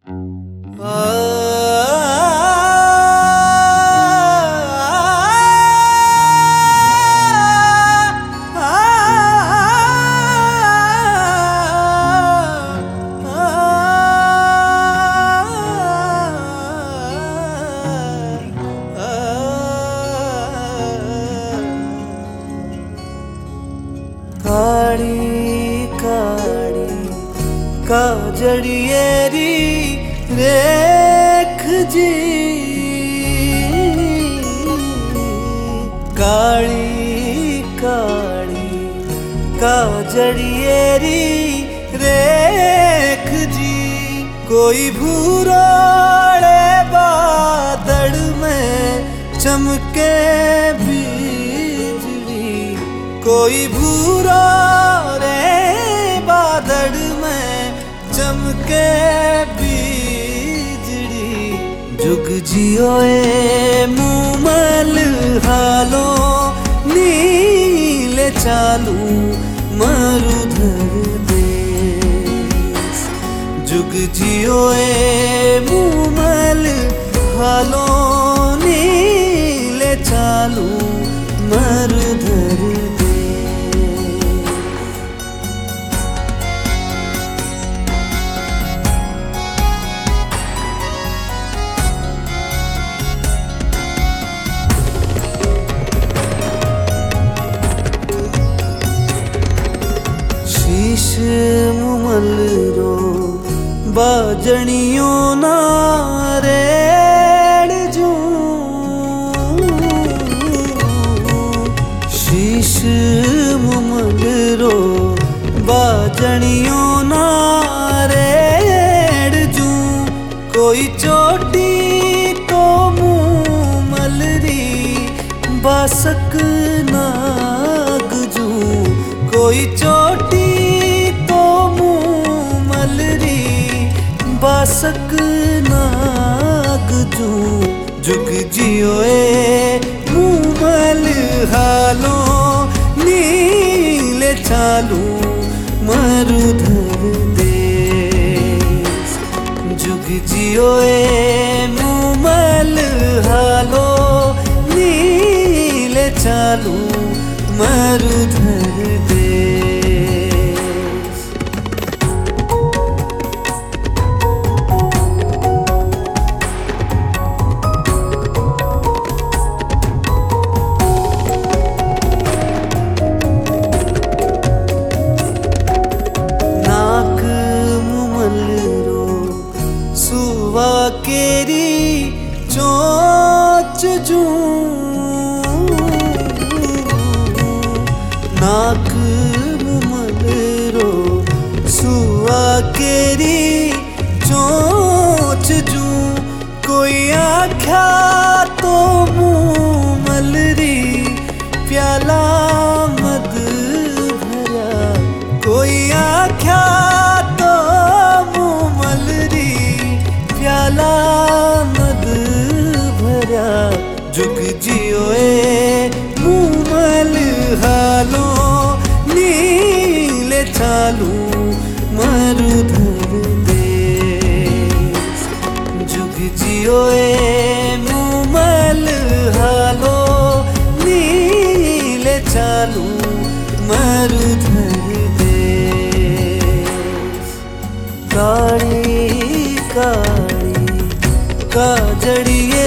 काड़ी काड़ी काजड़िएरी रेख जी, काड़ी काड़ी काजड़िएरी रेख जी। कोई भूरोड़े बादल में चमके बिजली, कोई भूरा रे बादल में चमके बिजली। जुग जियो ए मुमल हालो नीले चालू मरुधर देश। जुग जियो ए मुमल हालो नीले चालू मरुधर देश। शीश मुमल रो बाजणियों ना रेड़ जू, शीश मुमल रो बाजणियों ना रेड़ जू। कोई चोटी तो मुमल री बासक नाग जू, कोई चोटी तो मुमल री बासक नाग जू। जुग जियो ए मुमल हालो नीले चालू मरुधर देश। जुग जियो ए मुमल हालो नीले चालू मरुधर देश। नाक मुमल रो सुवा केरी चोच जू, नाक मुमल रो सुआ केरी चोच जू। कोई आख्या तो मुमल री प्याला मद भरा, कोई आख्या तो मुमल री प्याला मद भरा। जुग जियो ए मुमल हालो नीले चालू मरुधर देश। जुग जियो ए मुमल हालो नीले चालू मरुधर देश। काड़ी काड़ी काजड़िए